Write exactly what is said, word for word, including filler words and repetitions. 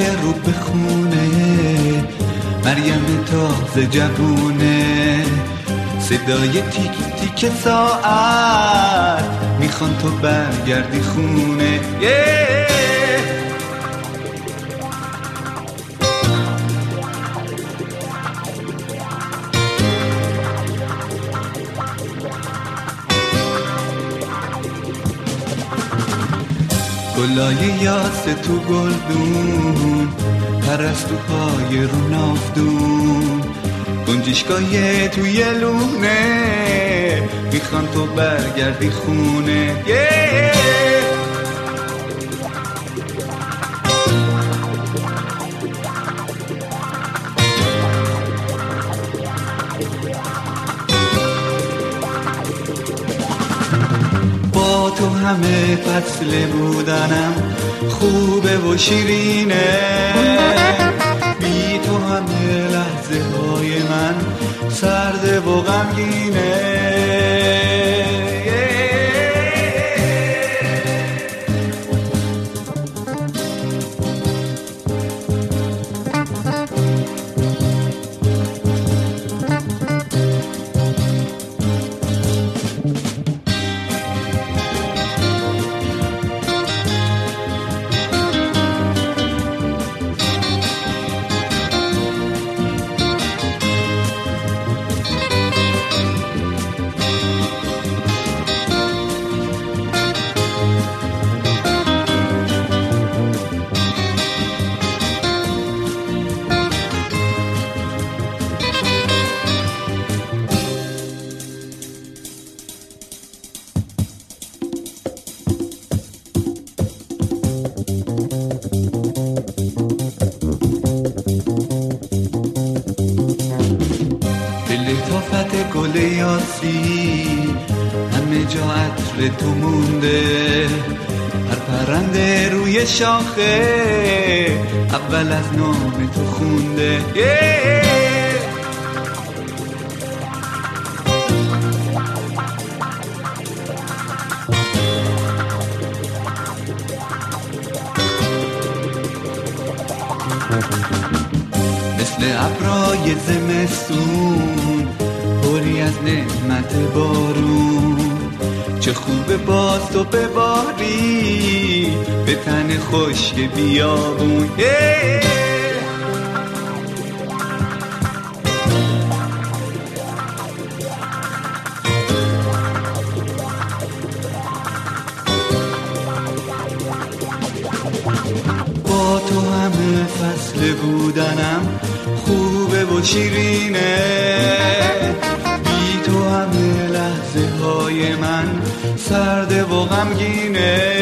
رو به خونه، مریم تازه جوونه، صدای تیک تیک ساعت میخوان تو برگردی خونه. yeah! گلای یاس تو گلدون، پرستوهای رو نافدون، گنجشگاه توی لونه، میخوان تو برگردی خونه. yeah! با تو همه فصل بودنم خوبه و شیرینه، بی تو همه لحظه های من سرده و غمگینه. لطافت گل یاسی همه جا عطر تو مونده، هر پرنده روی شاخه اول از نام تو خونده. yeah! مثل ابرای زمستون پری از نعمت بارون، چه خوبه باز تو بباری به تن خشک بیابون. yeah! با تو همه فصل بودنم خوبه و شیرینه، بی تو همه لحظه های من سرده و غمگینه.